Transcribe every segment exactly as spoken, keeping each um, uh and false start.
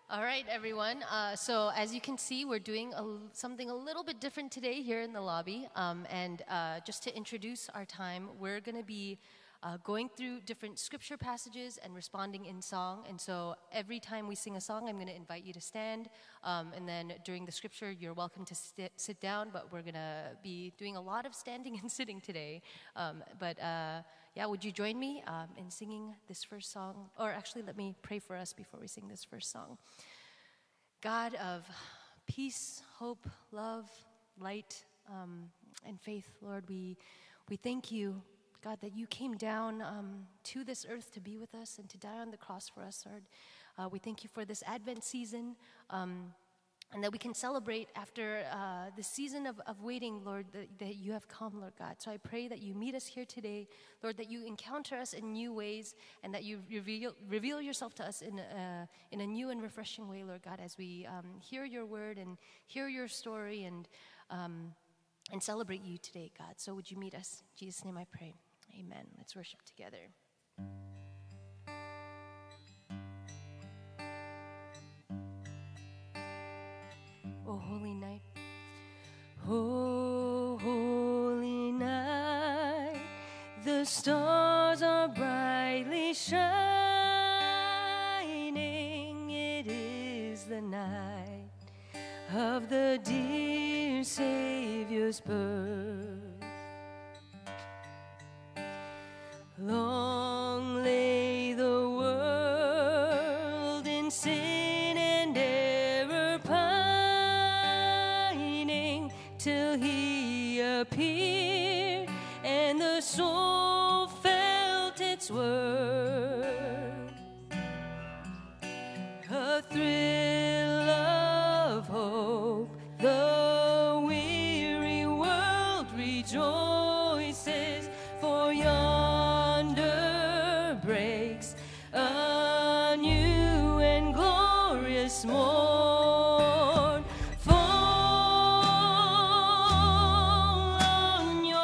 All right, everyone. Uh, so as you can see, we're doing a, something a little bit different today here in the lobby. Um, and uh, just to introduce our time, we're going to be uh, going through different scripture passages and responding in song. And so every time we sing a song, I'm going to invite you to stand. Um, and then during the scripture, you're welcome to sit, sit down. But we're going to be doing a lot of standing and sitting today. Um, but uh, yeah, would you join me um, in singing this first song? Or actually, let me pray for us before we sing this first song. God of peace, hope, love, light, um, and faith, Lord, we we thank you, God, that you came down um, to this earth to be with us and to die on the cross for us, Lord. Uh, we thank you for this Advent season. Um, And that we can celebrate after uh, the season of, of waiting, Lord, that, that you have come, Lord God. So I pray that you meet us here today, Lord, that you encounter us in new ways and that you reveal, reveal yourself to us in a, in a new and refreshing way, Lord God, as we um, hear your word and hear your story and, um, and celebrate you today, God. So would you meet us? In Jesus' name I pray. Amen. Let's worship together. Oh, holy night, oh, holy night, the stars are brightly shining. It is the night of the dear Savior's birth. Long lay the world in sin and error pining, till he appeared and the soul felt its worth. A thrill of hope, the weary world rejoices, for yonder breaks a new and glorious morn. Fall on your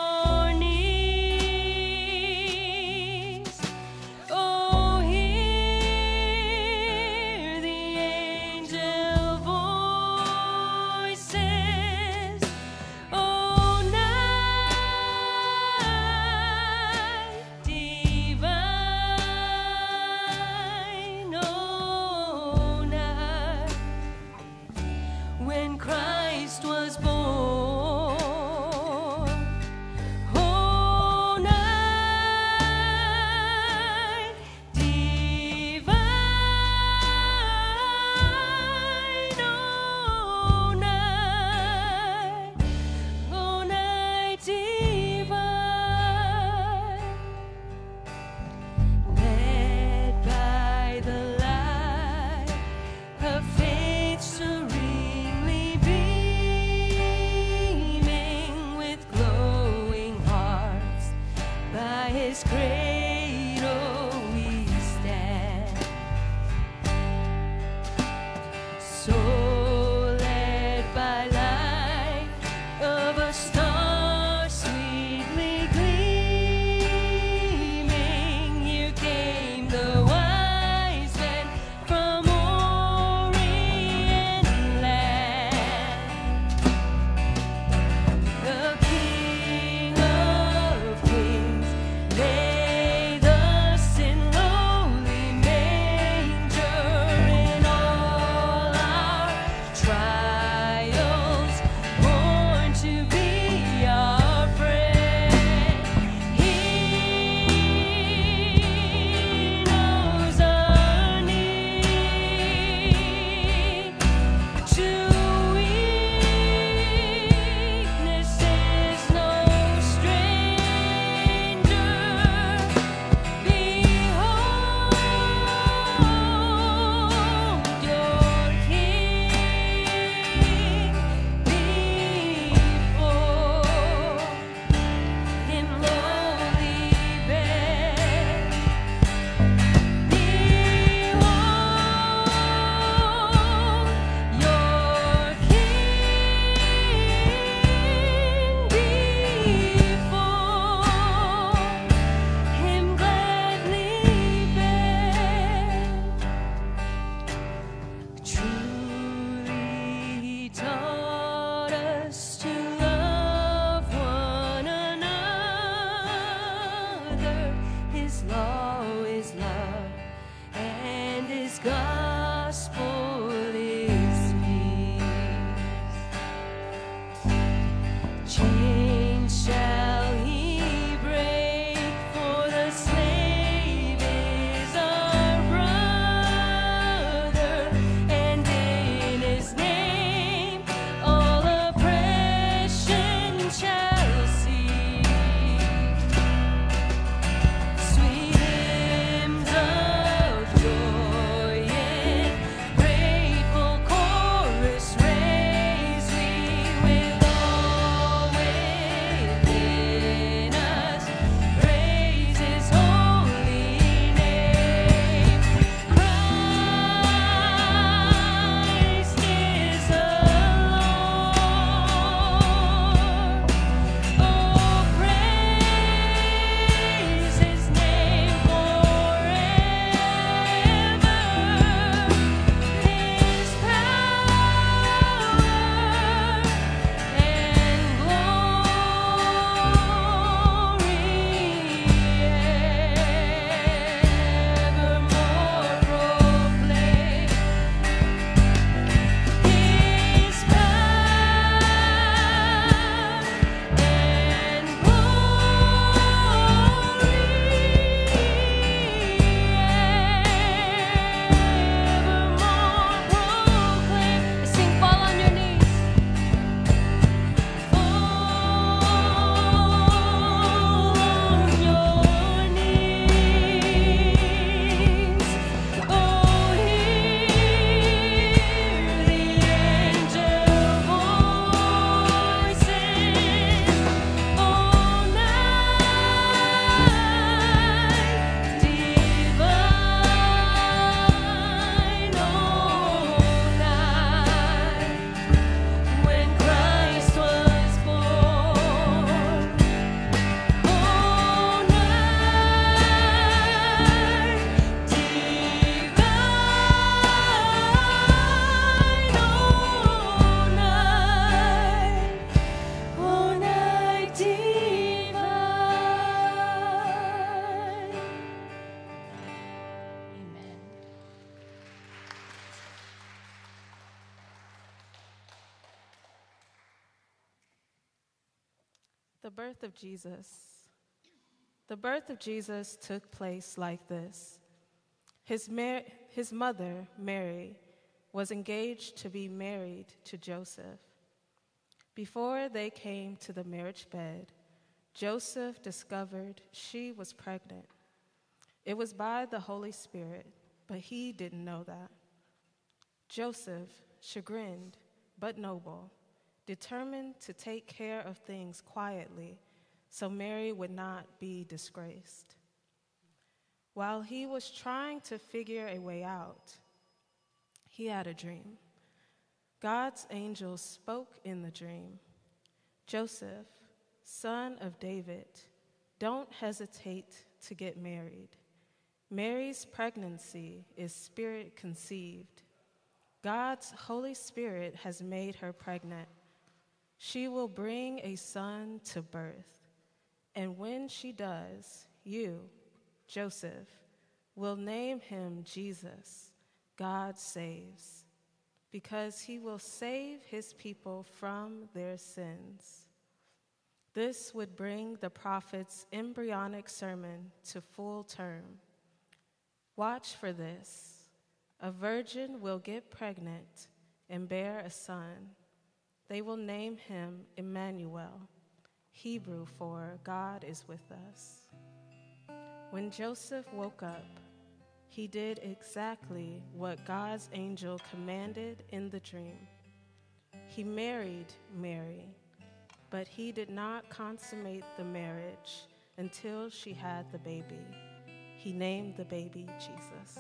The birth of Jesus. The birth of Jesus took place like this. His, Mar- his mother, Mary, was engaged to be married to Joseph. Before they came to the marriage bed, Joseph discovered she was pregnant. It was by the Holy Spirit, but he didn't know that. Joseph, chagrined but noble, determined to take care of things quietly so Mary would not be disgraced. While he was trying to figure a way out, he had a dream. God's angel spoke in the dream. Joseph, son of David, don't hesitate to get married. Mary's pregnancy is spirit conceived. God's Holy Spirit has made her pregnant. She will bring a son to birth, and when she does, you, Joseph, will name him Jesus, God saves, because he will save his people from their sins. This would bring the prophet's embryonic sermon to full term. Watch for this. A virgin will get pregnant and bear a son. They will name him Emmanuel, Hebrew for God is with us. When Joseph woke up, he did exactly what God's angel commanded in the dream. He married Mary, but he did not consummate the marriage until she had the baby. He named the baby Jesus.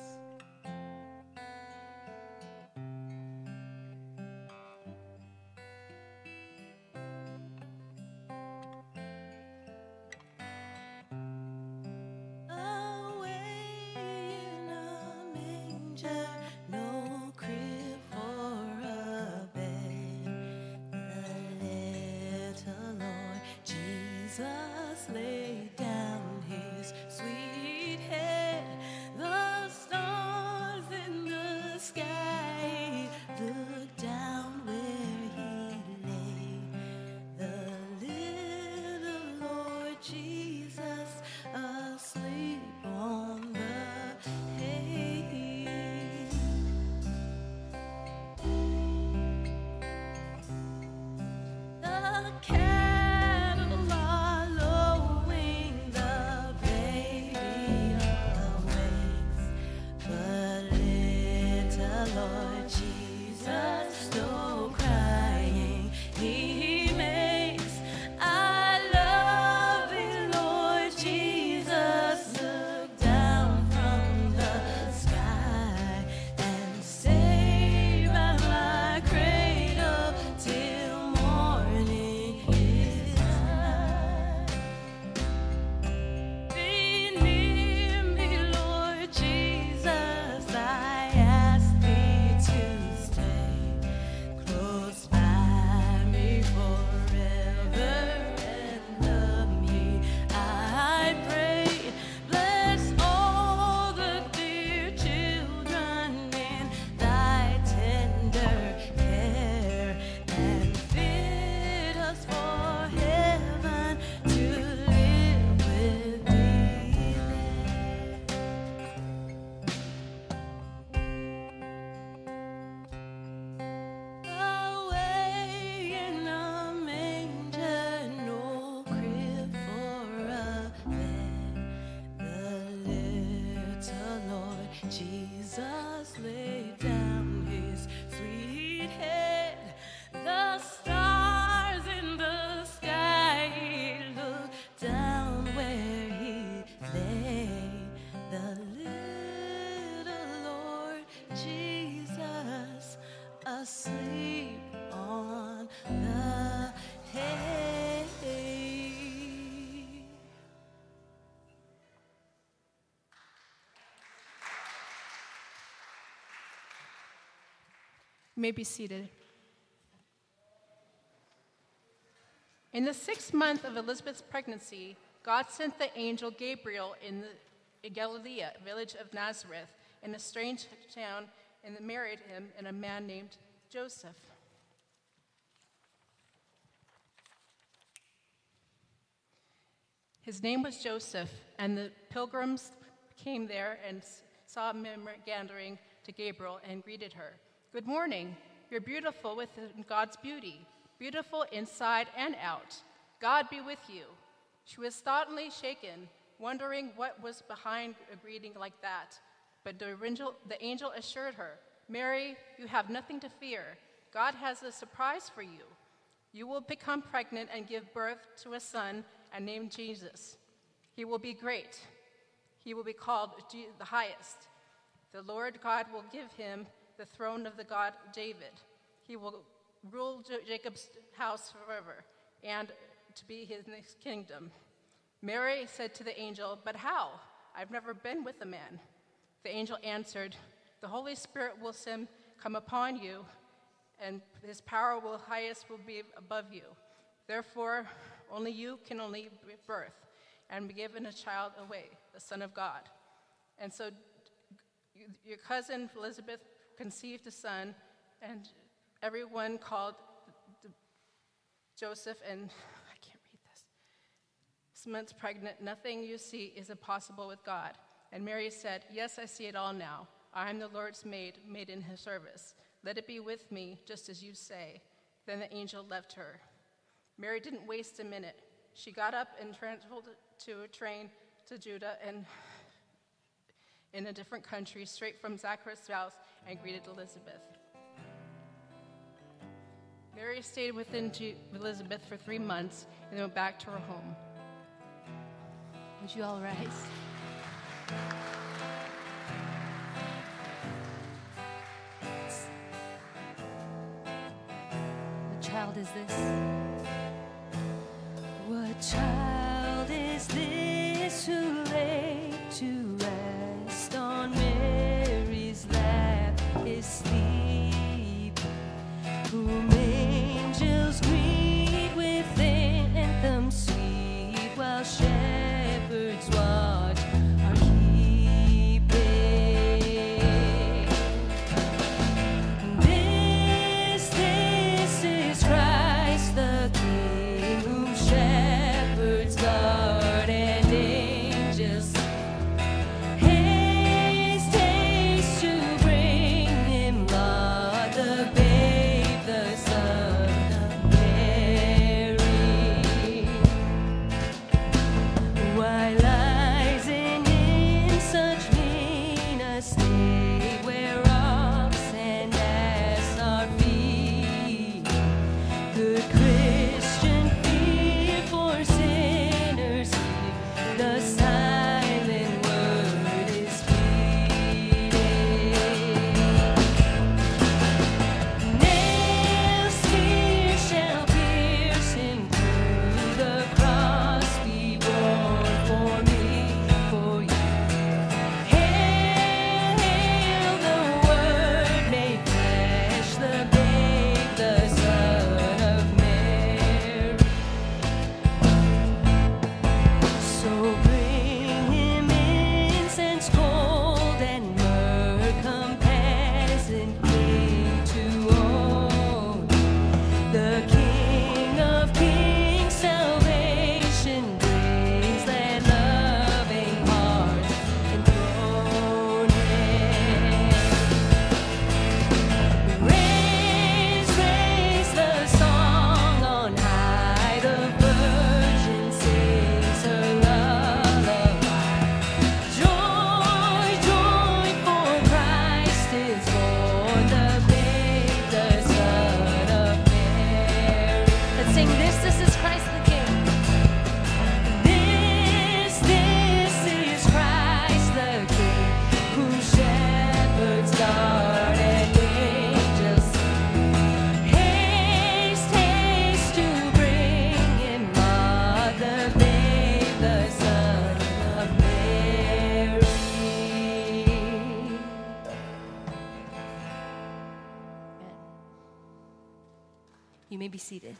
asleep on the hay. You may be seated. In the sixth month of Elizabeth's pregnancy, God sent the angel Gabriel in the Galilee, village of Nazareth, in a strange town, and married him and a man named Joseph. His name was Joseph, and the pilgrims came there and saw Mary gathering to Gabriel and greeted her. "Good morning. You're beautiful with God's beauty, beautiful inside and out. God be with you." She was startlingly shaken, wondering what was behind a greeting like that. But the angel, the angel assured her, "Mary, you have nothing to fear. God has a surprise for you. You will become pregnant and give birth to a son and name Jesus. He will be great. He will be called the Highest. The Lord God will give him the throne of the God David. He will rule Jacob's house forever, and to be his next kingdom." Mary said to the angel, "But how? I've never been with a man." The angel answered, "The Holy Spirit will send, come upon you, and his power will highest will be above you. Therefore, only you can only give birth and be given a child away, the Son of God. And so your cousin Elizabeth conceived a son, and everyone called Joseph, and I can't read this, six months pregnant. Nothing you see is impossible with God." And Mary said, "Yes, I see it all now. I am the Lord's maid, made in his service. Let it be with me, just as you say." Then the angel left her. Mary didn't waste a minute. She got up and traveled to a train to Judah and in a different country, straight from Zacharias' house, and greeted Elizabeth. Mary stayed within Elizabeth for three months and then went back to her home. Would you all rise? What child is this? What child is this who lay to rest on Mary's lap is sleep, whom angels greet with anthems sweet, while shepherds watch are keeping. This, this is Christ the King, whom shepherds guard and angels haste, haste to bring him laud, the babe, the Son of Mary. Why lies in him such mean estate, where ox and ass are feed? Good Christian, fear for sinners here, the silent word is pleading. Nails, spears shall pierce him through, the cross be borne for me, for you. Hail, hail, the Word made flesh, the babe, the Son of Mary. So bring him incense gold and myrrh, compassion King to own. The King of kings, salvation brings, that loving heart enthroned. Raise, raise the song on high, the Virgin sings her lullaby. Joy, joy, for Christ is born, the babe, the Son of Mary. Let's sing this, this is Christ the King. This, this is Christ the King, whom shepherds guard and angels haste, haste to bring him laud, the babe, the Son of Mary. You may be seated.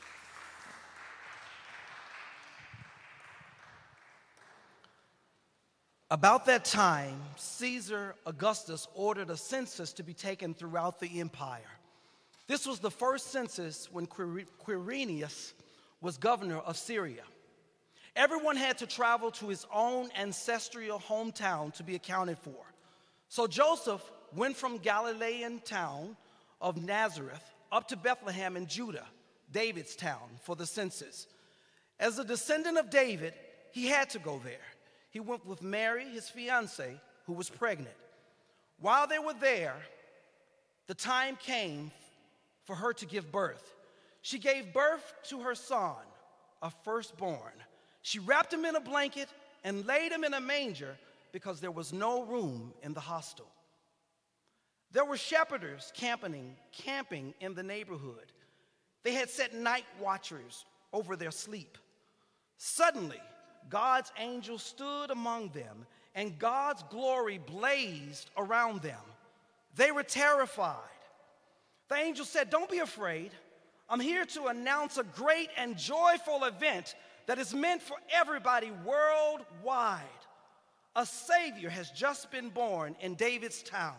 About that time, Caesar Augustus ordered a census to be taken throughout the empire. This was the first census when Quir- Quirinius was governor of Syria. Everyone had to travel to his own ancestral hometown to be accounted for. So Joseph went from Galilean town of Nazareth up to Bethlehem in Judah, David's town, for the census. As a descendant of David, he had to go there. He went with Mary, his fiancée, who was pregnant. While they were there, the time came for her to give birth. She gave birth to her son, a firstborn. She wrapped him in a blanket and laid him in a manger because there was no room in the hostel. There were shepherders camping, camping in the neighborhood. They had set night watchers over their sleep. Suddenly, God's angel stood among them, and God's glory blazed around them. They were terrified. The angel said, "Don't be afraid. I'm here to announce a great and joyful event that is meant for everybody worldwide. A Savior has just been born in David's town.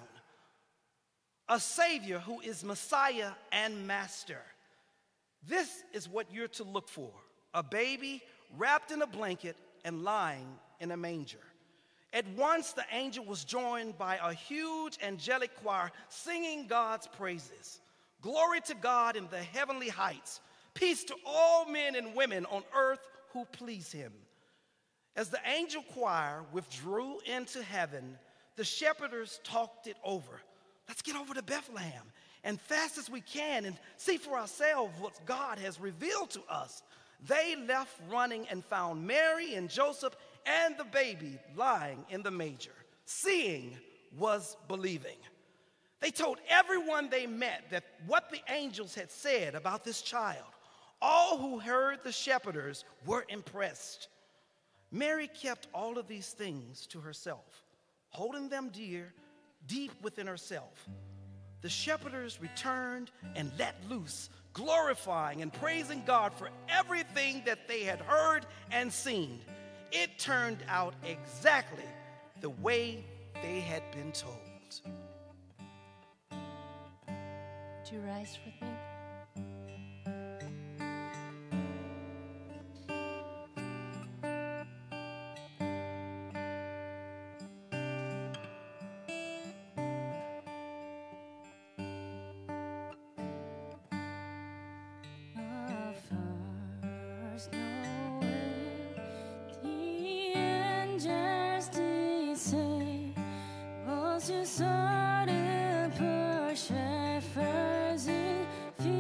A Savior who is Messiah and Master. This is what you're to look for: a baby wrapped in a blanket and lying in a manger." At once the angel was joined by a huge angelic choir singing God's praises. "Glory to God in the heavenly heights. Peace to all men and women on earth who please him." As the angel choir withdrew into heaven, the shepherders talked it over. "Let's get over to Bethlehem and fast as we can and see for ourselves what God has revealed to us." They left running and found Mary and Joseph and the baby lying in the manger. Seeing was believing. They told everyone they met that what the angels had said about this child. All who heard the shepherders were impressed. Mary kept all of these things to herself, holding them dear, deep within herself. The shepherders returned and let loose, glorifying and praising God for everything that they had heard and seen. It turned out exactly the way they had been told. Would you rise with me? You saw the poor shepherds in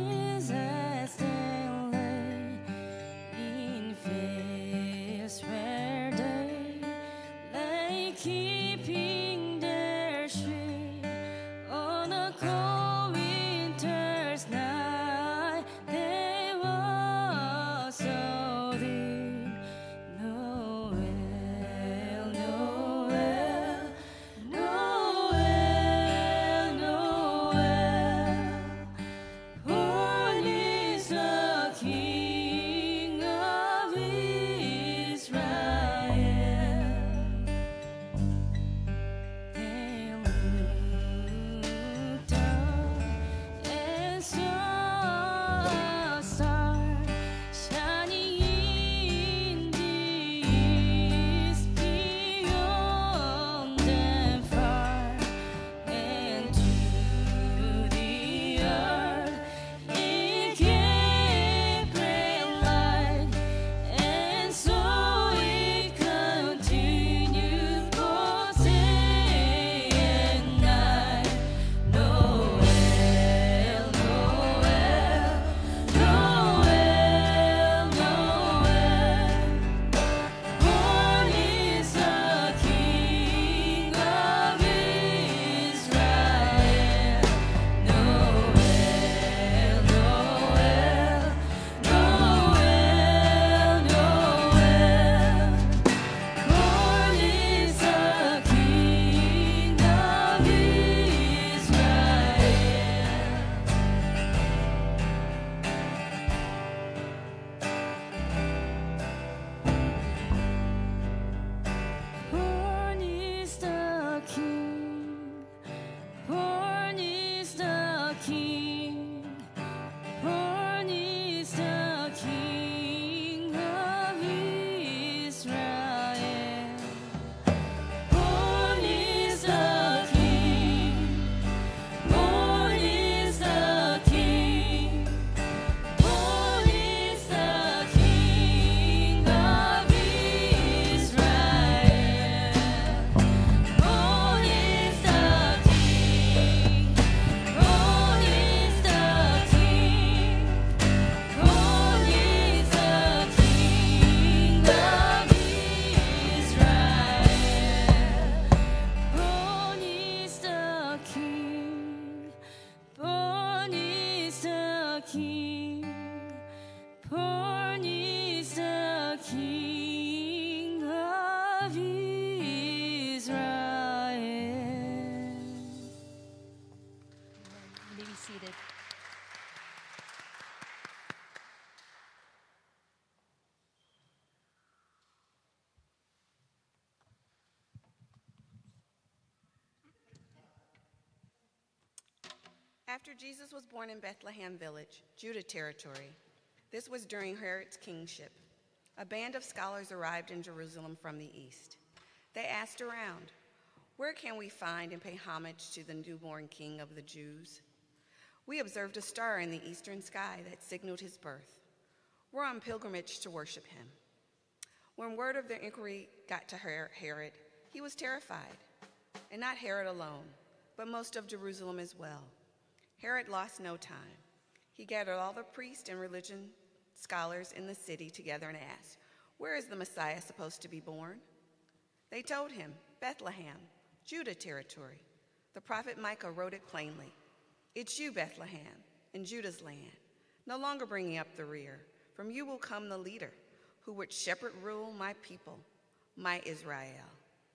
seated. After Jesus was born in Bethlehem Village, Judah territory, this was during Herod's kingship, a band of scholars arrived in Jerusalem from the east. They asked around, "Where can we find and pay homage to the newborn king of the Jews? We observed a star in the eastern sky that signaled his birth. We're on pilgrimage to worship him." When word of their inquiry got to Herod, he was terrified. And not Herod alone, but most of Jerusalem as well. Herod lost no time. He gathered all the priests and religion scholars in the city together and asked, "Where is the Messiah supposed to be born?" They told him, "Bethlehem, Judah territory." The prophet Micah wrote it plainly. "It's you, Bethlehem, in Judah's land, no longer bringing up the rear. From you will come the leader who would shepherd rule my people, my Israel."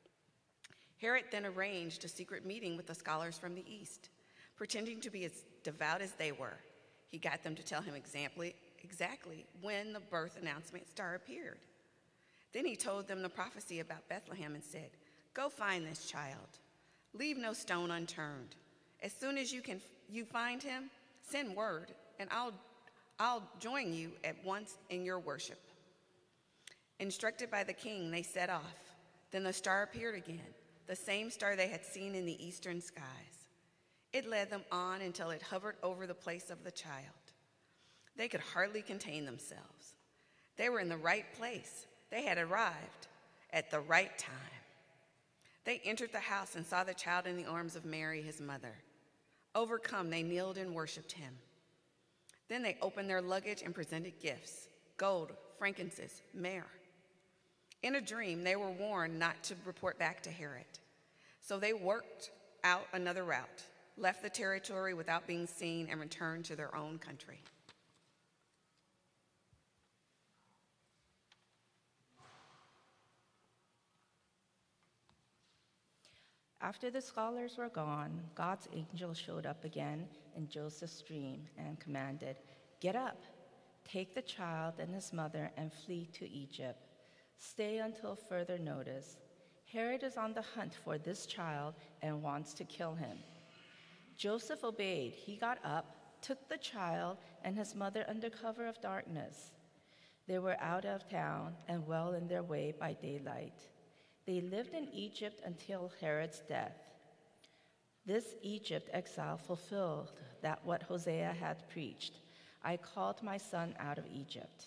Herod then arranged a secret meeting with the scholars from the east. Pretending to be as devout as they were, he got them to tell him exactly, exactly when the birth announcement star appeared. Then he told them the prophecy about Bethlehem and said, "Go find this child. Leave no stone unturned. As soon as you can, you find him, send word, and I'll, I'll join you at once in your worship." Instructed by the king, they set off. Then the star appeared again, the same star they had seen in the eastern skies. It led them on until it hovered over the place of the child. They could hardly contain themselves. They were in the right place. They had arrived at the right time. They entered the house and saw the child in the arms of Mary, his mother. Overcome, they kneeled and worshiped him. Then they opened their luggage and presented gifts: gold, frankincense, myrrh. In a dream, they were warned not to report back to Herod. So they worked out another route, left the territory without being seen, and returned to their own country. After the scholars were gone, God's angel showed up again in Joseph's dream and commanded, "Get up, take the child and his mother and flee to Egypt. Stay until further notice. Herod is on the hunt for this child and wants to kill him." Joseph obeyed. He got up, took the child and his mother under cover of darkness. They were out of town and well in their way by daylight. They lived in Egypt until Herod's death. This Egypt exile fulfilled that what Hosea had preached, "I called my son out of Egypt."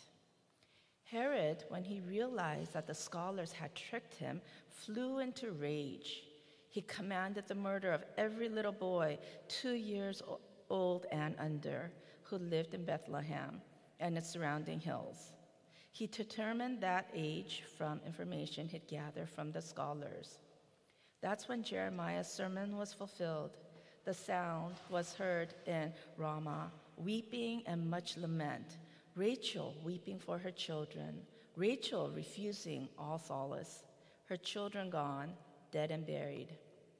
Herod, when he realized that the scholars had tricked him, flew into rage. He commanded the murder of every little boy two years old and under who lived in Bethlehem and its surrounding hills. He determined that age from information he'd gathered from the scholars. That's when Jeremiah's sermon was fulfilled. The sound was heard in Ramah, weeping and much lament, Rachel weeping for her children, Rachel refusing all solace, her children gone, dead and buried.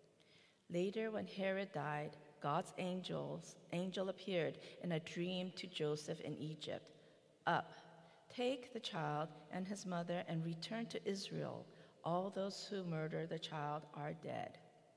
Later, when Herod died, God's angels, angel appeared in a dream to Joseph in Egypt. "Up, take the child and his mother and return to Israel. All those who murder the child are dead."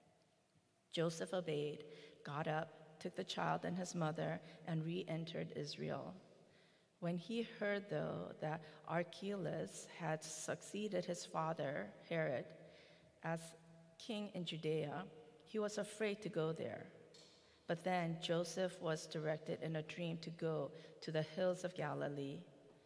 Joseph obeyed, got up, took the child and his mother, and re-entered Israel. When he heard, though, that Archelaus had succeeded his father, Herod, as king in Judea, he was afraid to go there. But then Joseph was directed in a dream to go to the hills of Galilee.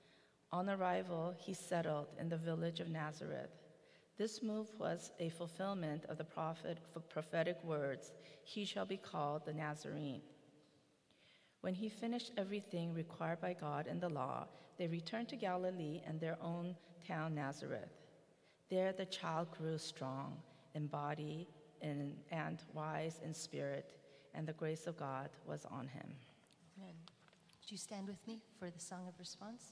On arrival, he settled in the village of Nazareth. This move was a fulfillment of the prophet, prophetic words, "He shall be called the Nazarene." When he finished everything required by God in the law, they returned to Galilee and their own town, Nazareth. There the child grew strong in body and, and wise in spirit, and the grace of God was on him. Amen. Would you stand with me for the song of response?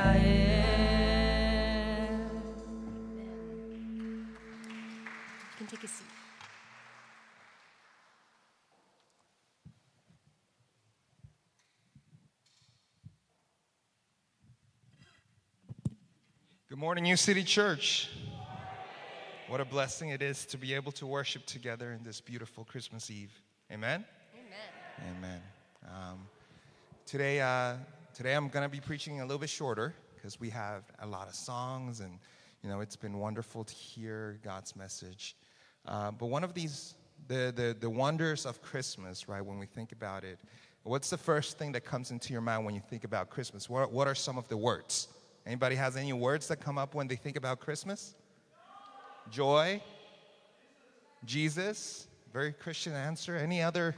You can take a seat. Good morning, New City Church. What a blessing it is to be able to worship together in this beautiful Christmas Eve. Amen? Amen. Amen. Um, today, uh, today I'm going to be preaching a little bit shorter because we have a lot of songs, and you know it's been wonderful to hear God's message. Uh, but one of these, the, the the wonders of Christmas, right? When we think about it, what's the first thing that comes into your mind when you think about Christmas? What what are some of the words? Anybody has any words that come up when they think about Christmas? Joy, Jesus, very Christian answer. Any other?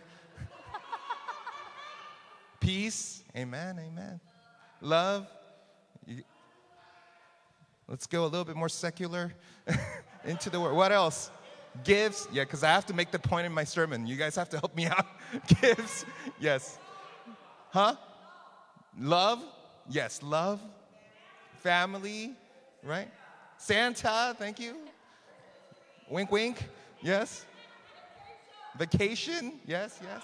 Peace, amen, amen. Love. You, let's go a little bit more secular into the word. What else? Gifts, yeah, because I have to make the point in my sermon. You guys have to help me out. Gifts, yes. Huh? Love, yes, love. Family, right? Santa, thank you. Wink, wink, yes. Vacation, yes, yes.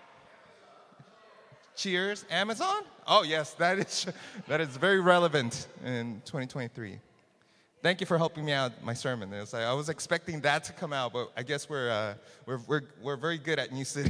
Cheers, Amazon? Oh, yes, that is that is very relevant in twenty twenty-three. Thank you for helping me out my sermon. It was like, I was expecting that to come out, but I guess we're uh, we're we're we're very good at New City.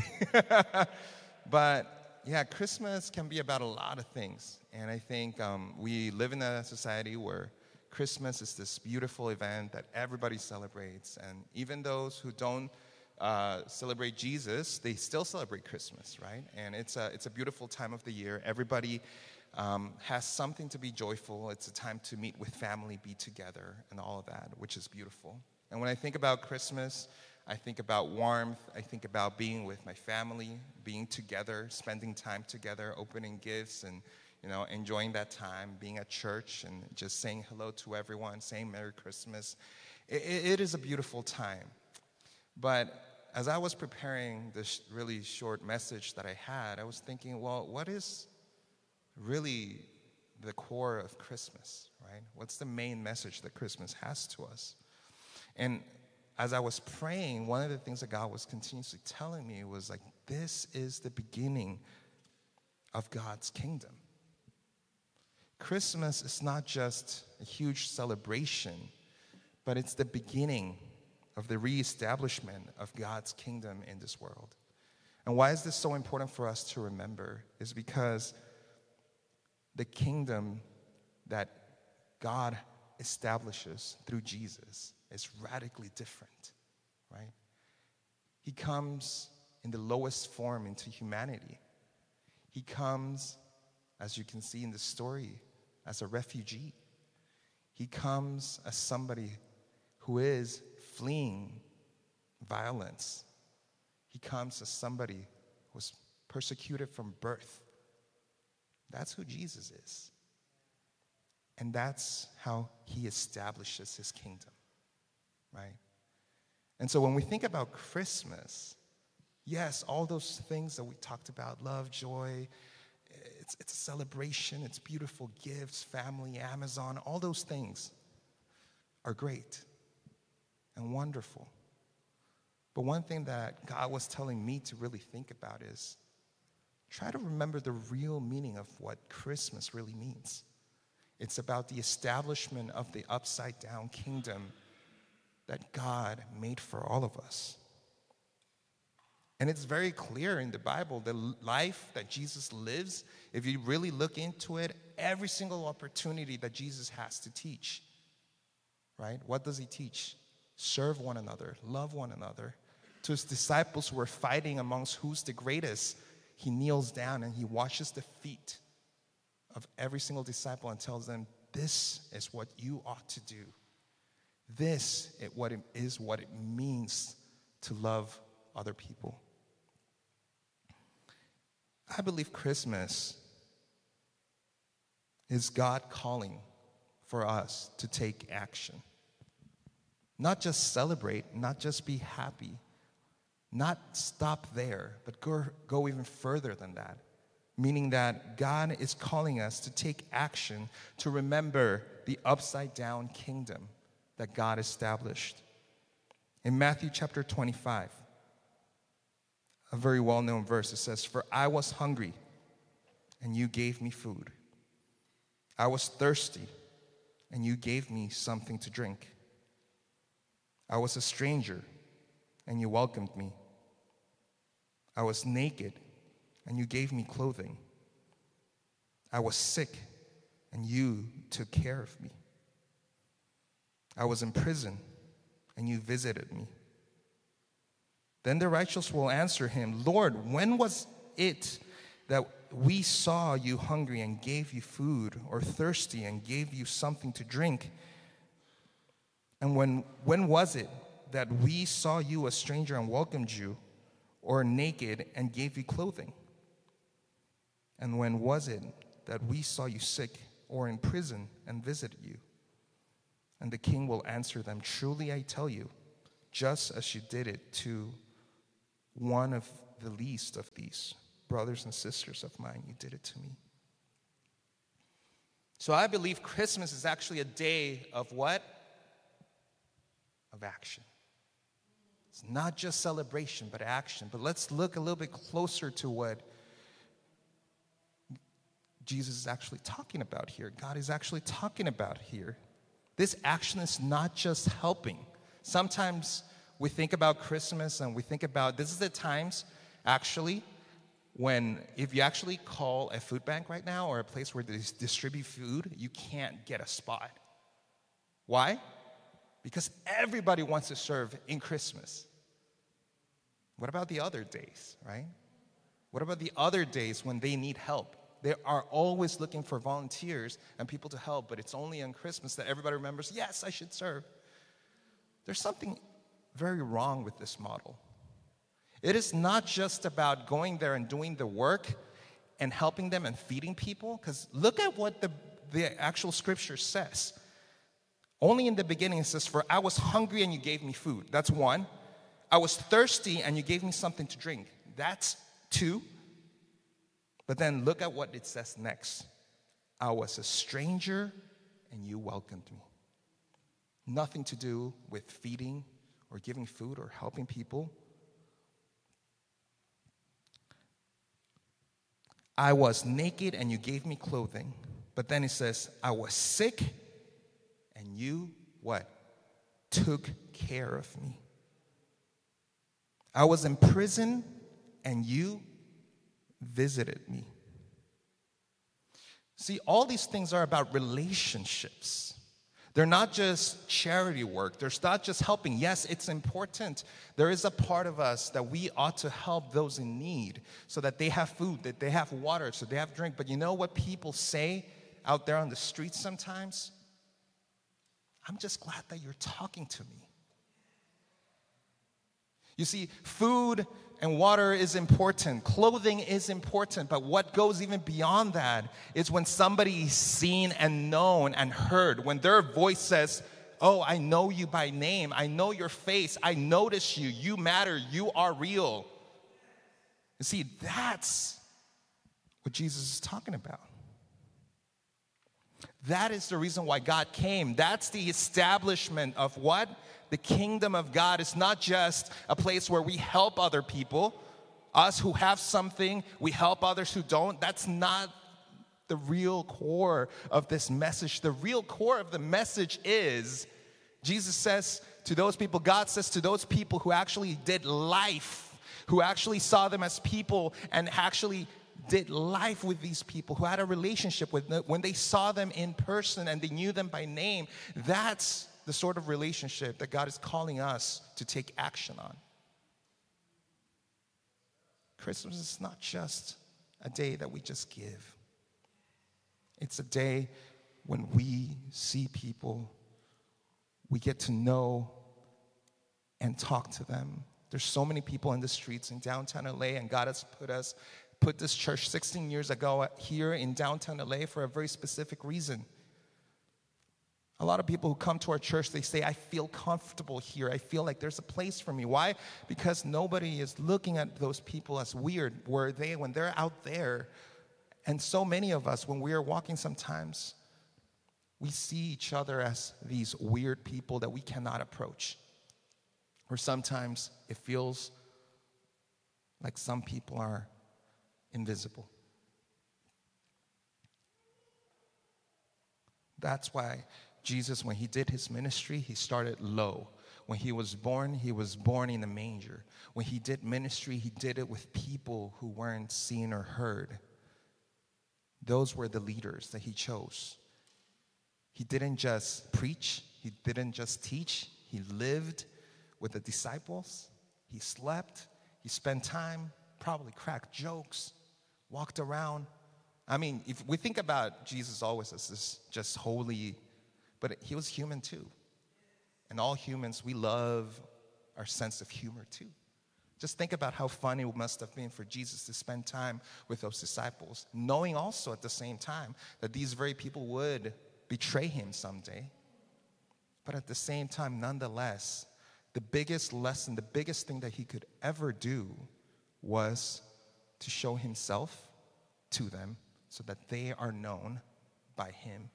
But yeah, Christmas can be about a lot of things, and I think um, we live in a society where Christmas is this beautiful event that everybody celebrates, and even those who don't uh, celebrate Jesus, they still celebrate Christmas, right? And it's a it's a beautiful time of the year. Everybody um, has something to be joyful. It's a time to meet with family, be together, and all of that, which is beautiful. And when I think about Christmas, I think about warmth. I think about being with my family, being together, spending time together, opening gifts, and you know, enjoying that time, being at church, and just saying hello to everyone, saying Merry Christmas. It, it is a beautiful time. But as I was preparing this really short message that I had, I was thinking, well, what is really the core of Christmas, right? What's the main message that Christmas has to us? And as I was praying, one of the things that God was continuously telling me was like, this is the beginning of God's kingdom. Christmas is not just a huge celebration, but it's the beginning of the reestablishment of God's kingdom in this world. And why is this so important for us to remember? Is because the kingdom that God establishes through Jesus is radically different, right? He comes in the lowest form into humanity. He comes, as you can see in the story, as a refugee. He comes as somebody who is fleeing violence. He comes as somebody who was persecuted from birth. That's who Jesus is. And that's how he establishes his kingdom, right? And so when we think about Christmas, yes, all those things that we talked about, love, joy, it's, it's a celebration, it's beautiful gifts, family, Amazon, all those things are great and wonderful. But one thing that God was telling me to really think about is try to remember the real meaning of what Christmas really means. It's about the establishment of the upside-down kingdom that God made for all of us. And it's very clear in the Bible, the life that Jesus lives, if you really look into it, every single opportunity that Jesus has to teach, right? What does he teach? Serve one another, love one another. To his disciples who were fighting amongst who's the greatest, he kneels down and he washes the feet of every single disciple and tells them, this is what you ought to do. This is what it, is what it means to love other people. I believe Christmas is God calling for us to take action. Not just celebrate, not just be happy, not stop there, but go, go even further than that. meaning that God is calling us to take action to remember the upside-down kingdom that God established. In Matthew chapter twenty-five, a very well-known verse, it says, "For I was hungry, and you gave me food. I was thirsty, and you gave me something to drink. I was a stranger, and you welcomed me. I was naked, and you gave me clothing. I was sick, and you took care of me. I was in prison, and you visited me." Then the righteous will answer him, "Lord, when was it that we saw you hungry and gave you food, or thirsty and gave you something to drink? And when, when was it that we saw you a stranger and welcomed you, or naked and gave you clothing? And when was it that we saw you sick or in prison and visited you?" And the king will answer them, "Truly I tell you, just as you did it to one of the least of these brothers and sisters of mine, you did it to me." So I believe Christmas is actually a day of what? Of action. It's not just celebration, but action. But let's look a little bit closer to what Jesus is actually talking about here. God is actually talking about here. This action is not just helping. Sometimes we think about Christmas and we think about, this is the times actually when, if you actually call a food bank right now or a place where they distribute food, you can't get a spot. Why? Because everybody wants to serve in Christmas. What about the other days, right? What about the other days when they need help? They are always looking for volunteers and people to help, but it's only on Christmas that everybody remembers, yes, I should serve. There's something very wrong with this model. It is not just about going there and doing the work and helping them and feeding people, because look at what the, the actual scripture says. Only in the beginning it says, "For I was hungry and you gave me food." That's one. "I was thirsty and you gave me something to drink." That's two. But then look at what it says next. "I was a stranger and you welcomed me." Nothing to do with feeding or giving food or helping people. "I was naked and you gave me clothing." But then it says, "I was sick and you," what? "Took care of me. I was in prison and you visited me." See, all these things are about relationships. They're not just charity work. They're not just helping. Yes, it's important. There is a part of us that we ought to help those in need so that they have food, that they have water, so they have drink. But you know what people say out there on the streets sometimes? "I'm just glad that you're talking to me." You see, food and water is important. Clothing is important. But what goes even beyond that is when somebody is seen and known and heard. When their voice says, "Oh, I know you by name. I know your face. I notice you. You matter. You are real." You see, that's what Jesus is talking about. That is the reason why God came. That's the establishment of what? The kingdom of God is not just a place where we help other people. Us who have something, we help others who don't. That's not the real core of this message. The real core of the message is, Jesus says to those people, God says to those people who actually did life, who actually saw them as people and actually did life with these people, who had a relationship with them, when they saw them in person and they knew them by name, that's the sort of relationship that God is calling us to take action on. Christmas is not just a day that we just give. It's a day when we see people, we get to know and talk to them. There's so many people in the streets in downtown L A, and God has put us, put this church sixteen years ago here in downtown L A for a very specific reason. A lot of people who come to our church, they say, "I feel comfortable here. I feel like there's a place for me." Why? Because nobody is looking at those people as weird. Where they, when they're out there And so many of us, when we are walking sometimes, we see each other as these weird people that we cannot approach. Or sometimes it feels like some people are invisible. That's why Jesus, when he did his ministry, he started low. When he was born, he was born in a manger. When he did ministry, he did it with people who weren't seen or heard. Those were the leaders that he chose. He didn't just preach. He didn't just teach. He lived with the disciples. He slept. He spent time, probably cracked jokes, walked around. I mean, if we think about Jesus always as this just holy, but he was human too. And all humans, we love our sense of humor too. Just think about how fun it must have been for Jesus to spend time with those disciples, knowing also at the same time that these very people would betray him someday. But at the same time, nonetheless, the biggest lesson, the biggest thing that he could ever do was to show himself to them so that they are known by him.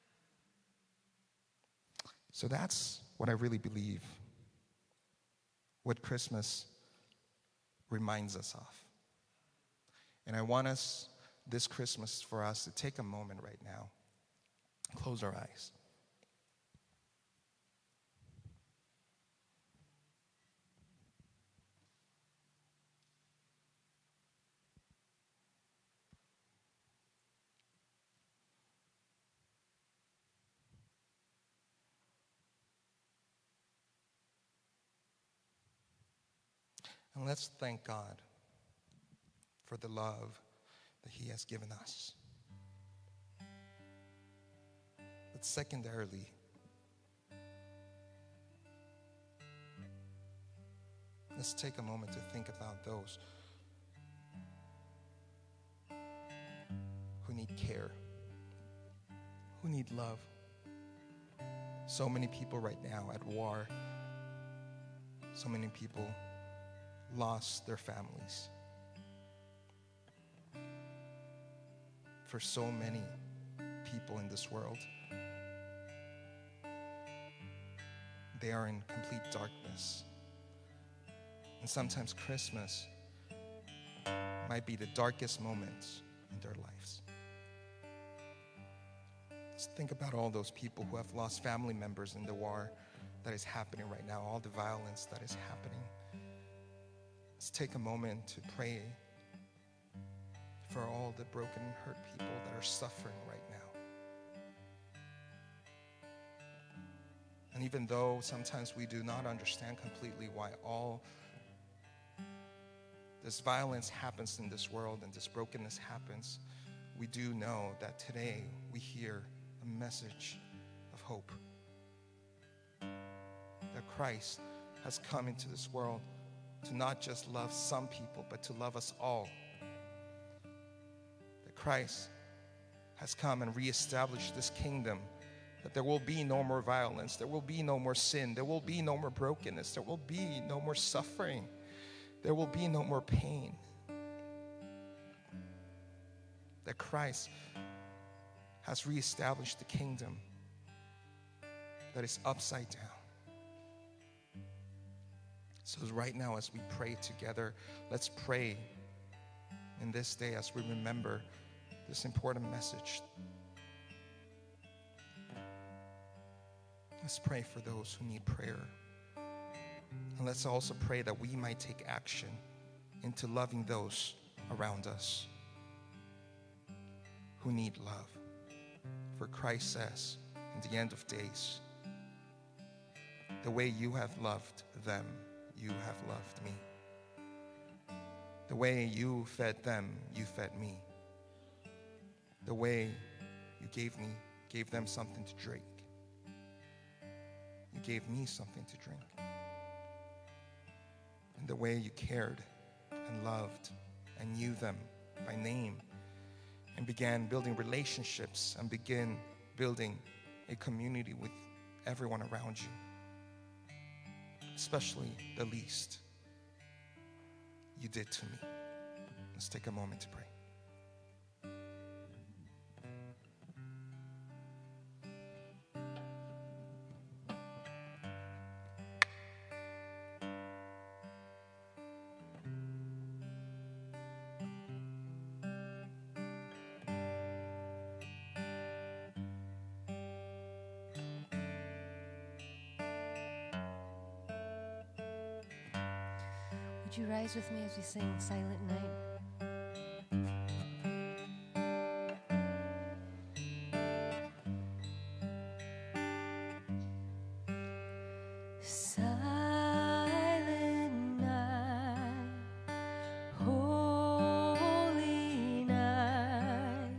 So that's what I really believe, what Christmas reminds us of. And I want us this Christmas for us to take a moment right now, close our eyes. And let's thank God for the love that he has given us. But secondarily, let's take a moment to think about those who need care, who need love. So many people right now at war, so many people lost their families. For so many people in this world, they are in complete darkness. And sometimes Christmas might be the darkest moments in their lives. Just think about all those people who have lost family members in the war that is happening right now, all the violence that is happening. Let's take a moment to pray for all the broken and hurt people that are suffering right now. And even though sometimes we do not understand completely why all this violence happens in this world and this brokenness happens, we do know that today we hear a message of hope. That Christ has come into this world to not just love some people, but to love us all. That Christ has come and reestablished this kingdom, that there will be no more violence, there will be no more sin, there will be no more brokenness, there will be no more suffering, there will be no more pain. That Christ has reestablished the kingdom that is upside down. So right now, as we pray together, let's pray in this day as we remember this important message. Let's pray for those who need prayer. And let's also pray that we might take action into loving those around us who need love. For Christ says, in the end of days, the way you have loved them, you have loved me. The way you fed them, you fed me. The way you gave me, gave them something to drink. You gave me something to drink. And the way you cared and loved and knew them by name and began building relationships and began building a community with everyone around you. Especially the least you did to me. Let's take a moment to pray. Would you rise with me as we sing Silent Night? Silent night, holy night,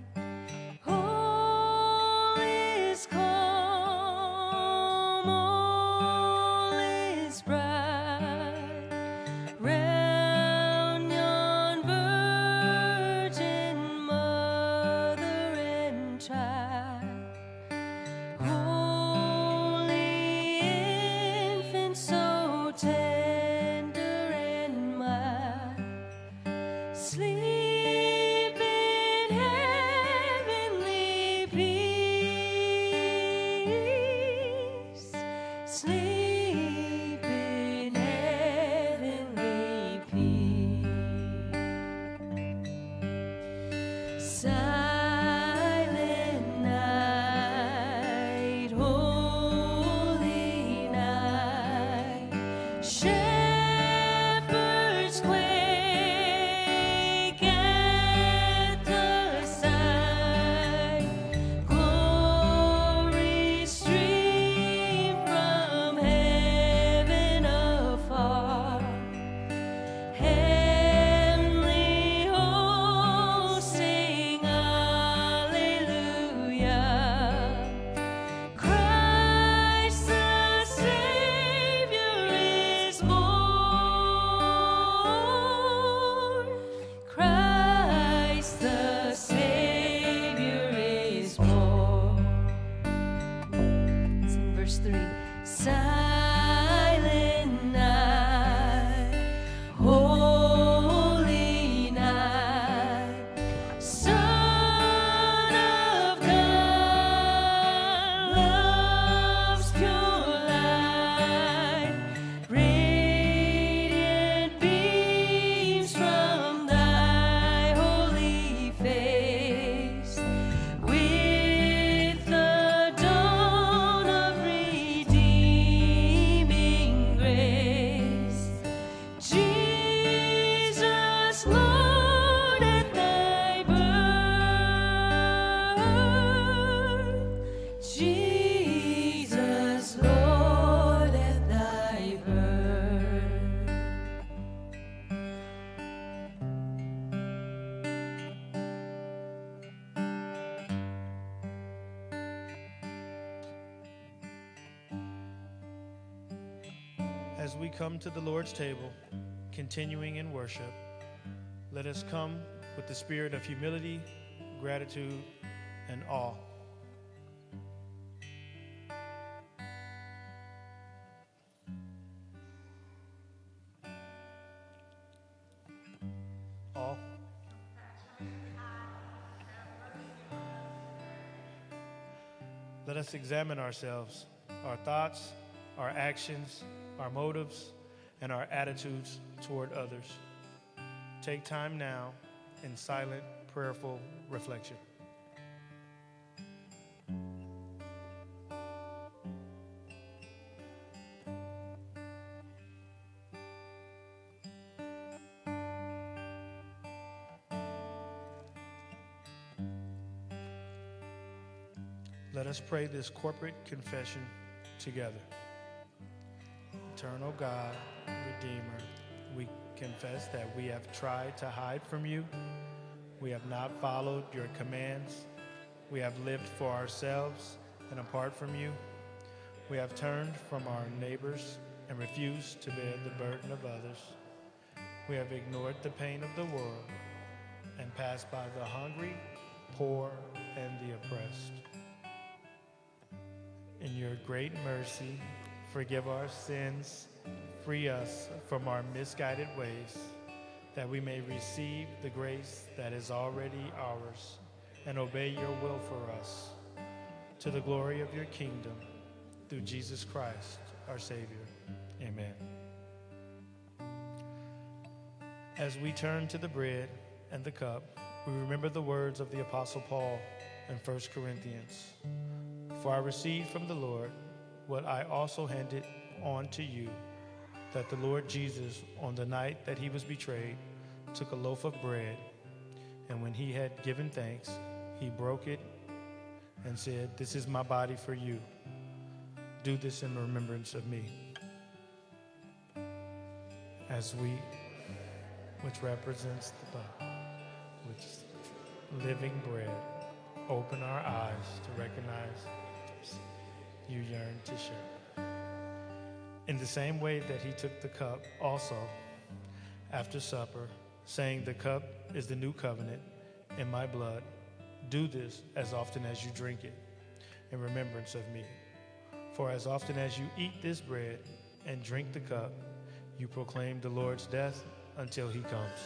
all is calm, all is bright, round yon virgin mother and child. Holy infant, so tender and mild, sleep in heavenly peace, sleep in heavenly peace. Silent night, holy night, shepherds quake at the sight, glory stream from heaven afar, heavenly hosts sing Alleluia. Christ the Savior is born. Christ the Savior is born. Sing verse three. Silent night, holy night, Son of God, love's pure light, radiant beams from thy holy face, with the dawn of redeeming grace. Jesus, Lord, at thy birth, Jesus, Lord, at thy birth. As we come to the Lord's table, continuing in worship, let us come with the spirit of humility, gratitude, and awe. Awe. Let us examine ourselves, our thoughts, our actions, our motives, and our attitudes toward others. Take time now in silent, prayerful reflection. Let us pray this corporate confession together. Eternal God, Redeemer, we confess that we have tried to hide from you. We have not followed your commands. We have lived for ourselves and apart from you. We have turned from our neighbors and refused to bear the burden of others. We have ignored the pain of the world and passed by the hungry, poor, and the oppressed. In your great mercy, forgive our sins, free us from our misguided ways, that we may receive the grace that is already ours and obey your will for us, to the glory of your kingdom, through Jesus Christ, our Savior. Amen. As we turn to the bread and the cup, we remember the words of the Apostle Paul in First Corinthians. For I received from the Lord what I also handed on to you, that the Lord Jesus, on the night that he was betrayed, took a loaf of bread, and when he had given thanks, he broke it and said, "This is my body for you. Do this in remembrance of me." As we, which represents the body, which is living bread, open our eyes to recognize you yearn to share. In the same way that he took the cup also after supper, saying, "The cup is the new covenant in my blood. Do this as often as you drink it in remembrance of me. For as often as you eat this bread and drink the cup, you proclaim the Lord's death until he comes."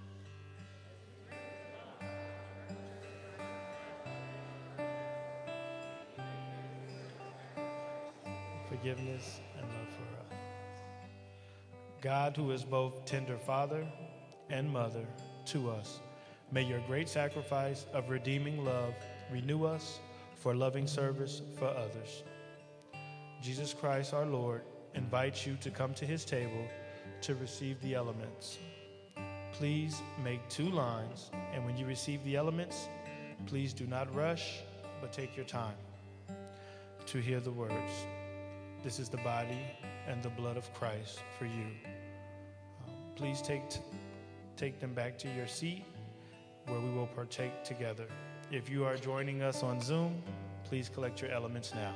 Forgiveness and love for us. God, who is both tender father and mother to us, may your great sacrifice of redeeming love renew us for loving service for others. Jesus Christ, our Lord, invites you to come to his table to receive the elements. Please make two lines, and when you receive the elements, please do not rush, but take your time to hear the words. This is the body and the blood of Christ for you. Um, please take, t- take them back to your seat where we will partake together. If you are joining us on Zoom, please collect your elements now.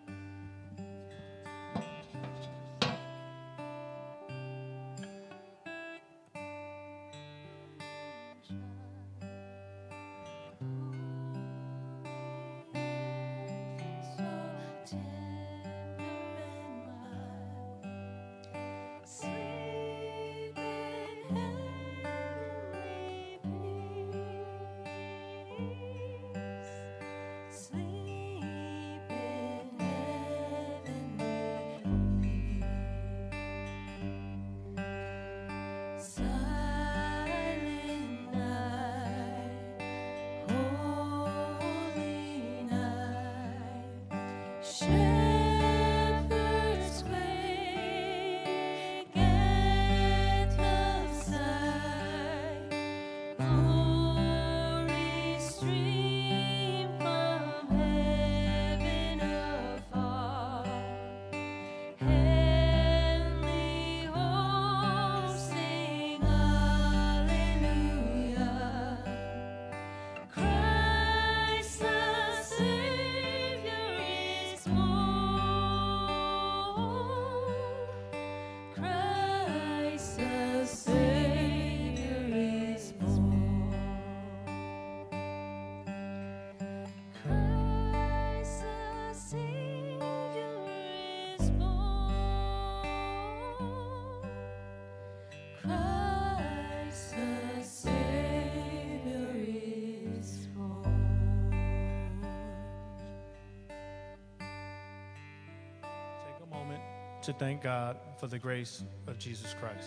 To thank God for the grace of Jesus Christ.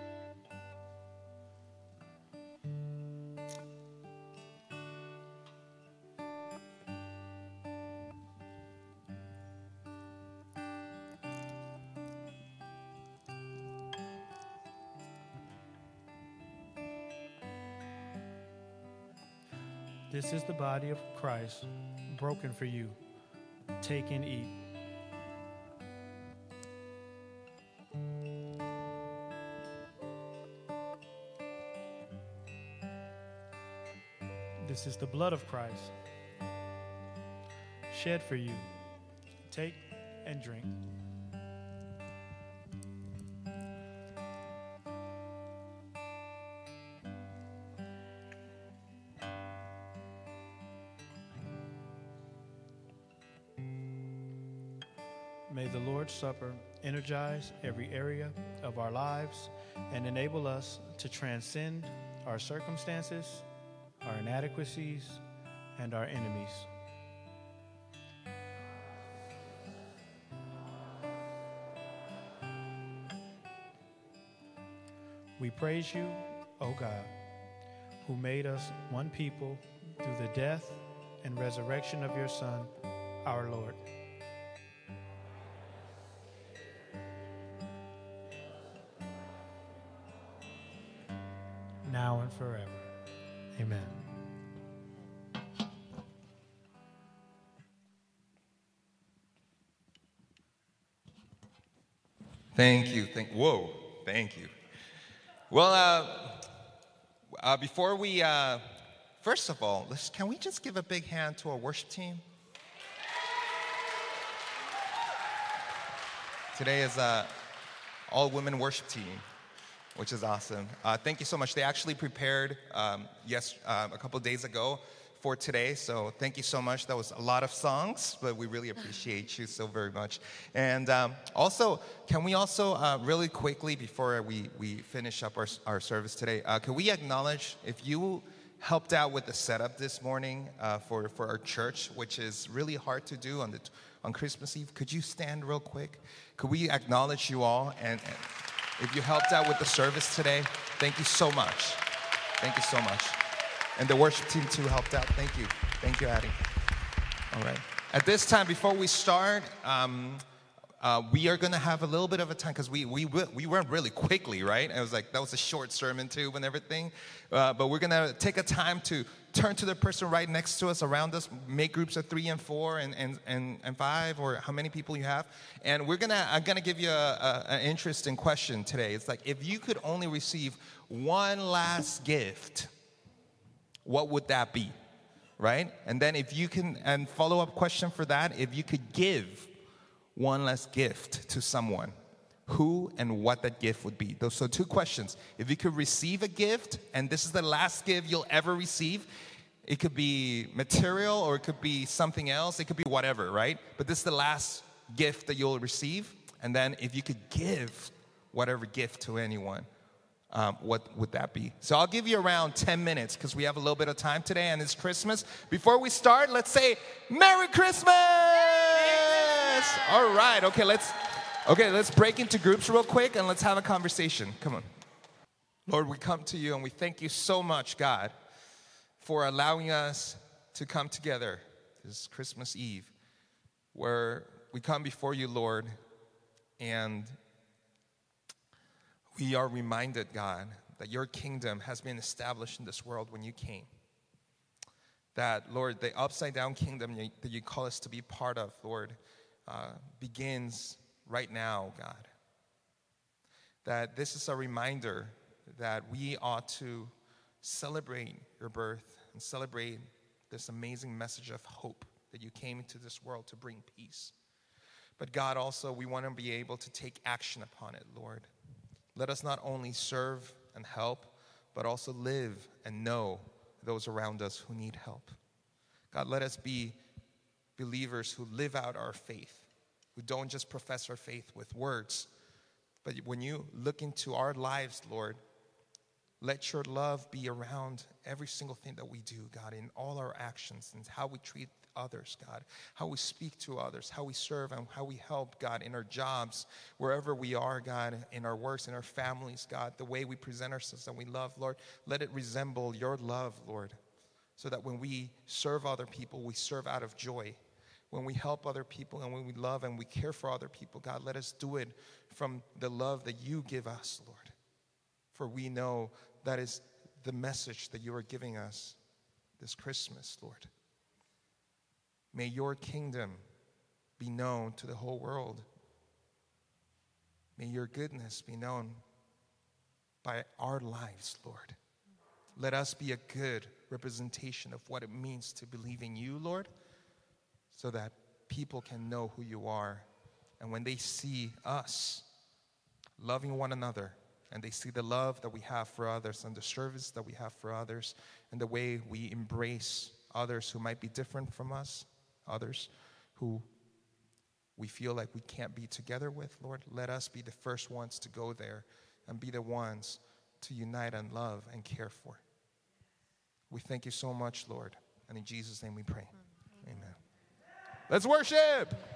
This is the body of Christ broken for you. Take and eat. This is the blood of Christ, shed for you. Take and drink. May the Lord's Supper energize every area of our lives and enable us to transcend our circumstances, our inadequacies, and our enemies. We praise you, O God, who made us one people through the death and resurrection of your Son, our Lord. and forever. Amen. Thank you. Thank. Whoa. Thank you. Well, uh, uh, before we, uh, first of all, let's, can we just give a big hand to our worship team? Today is uh, all-women worship team, which is awesome. Uh, thank you so much. They actually prepared um, yes uh, a couple days ago for today, so thank you so much. That was a lot of songs, but we really appreciate you so very much. And um, also, can we also uh, really quickly, before we, we finish up our, our service today, uh, can we acknowledge if you helped out with the setup this morning uh, for, for our church, which is really hard to do on the on Christmas Eve? Could you stand real quick? Could we acknowledge you all? And, and if you helped out with the service today, thank you so much. Thank you so much. And the worship team too helped out. Thank you. Thank you, Addie. All right. At this time, before we start, um, uh, we are going to have a little bit of a time because we, we, we went really quickly, right? It was like, that was a short sermon too and everything. Uh, but we're going to take a time to turn to the person right next to us, around us, make groups of three and four and, and, and, and five, or how many people you have. And we're gonna, I'm gonna give you a, a, an interesting question today. It's like, if you could only receive one last gift, what would that be, right? And then if you can, and follow-up question for that, if you could give one last gift to someone, who and what that gift would be. Those so two questions. If you could receive a gift, and this is the last gift you'll ever receive, it could be material or it could be something else. It could be whatever, right? But this is the last gift that you'll receive. And then if you could give whatever gift to anyone, um, what would that be? So I'll give you around ten minutes because we have a little bit of time today and it's Christmas. Before we start, let's say Merry Christmas! All right, okay, let's... Okay, let's break into groups real quick and let's have a conversation. Come on. Lord, we come to you and we thank you so much, God, for allowing us to come together this Christmas Eve, where we come before you, Lord, and we are reminded, God, that your kingdom has been established in this world when you came. That, Lord, the upside-down kingdom that you call us to be part of, Lord, uh, begins right now, God. That this is a reminder that we ought to celebrate your birth and celebrate this amazing message of hope that you came into this world to bring peace. But God, also, we want to be able to take action upon it, Lord. Let us not only serve and help, but also live and know those around us who need help. God, let us be believers who live out our faith. We don't just profess our faith with words, but when you look into our lives, Lord, let your love be around every single thing that we do, God, in all our actions and how we treat others, God, how we speak to others, how we serve and how we help, God, in our jobs, wherever we are, God, in our works, in our families, God, the way we present ourselves and we love, Lord, let it resemble your love, Lord, so that when we serve other people, we serve out of joy. When we help other people and when we love and we care for other people, God, let us do it from the love that you give us, Lord. For we know that is the message that you are giving us this Christmas, Lord. May your kingdom be known to the whole world. May your goodness be known by our lives, Lord. Let us be a good representation of what it means to believe in you, Lord, so that people can know who you are. And when they see us loving one another, and they see the love that we have for others and the service that we have for others, and the way we embrace others who might be different from us, others who we feel like we can't be together with, Lord, let us be the first ones to go there and be the ones to unite and love and care for. We thank you so much, Lord. And in Jesus' name we pray. Amen. Let's worship.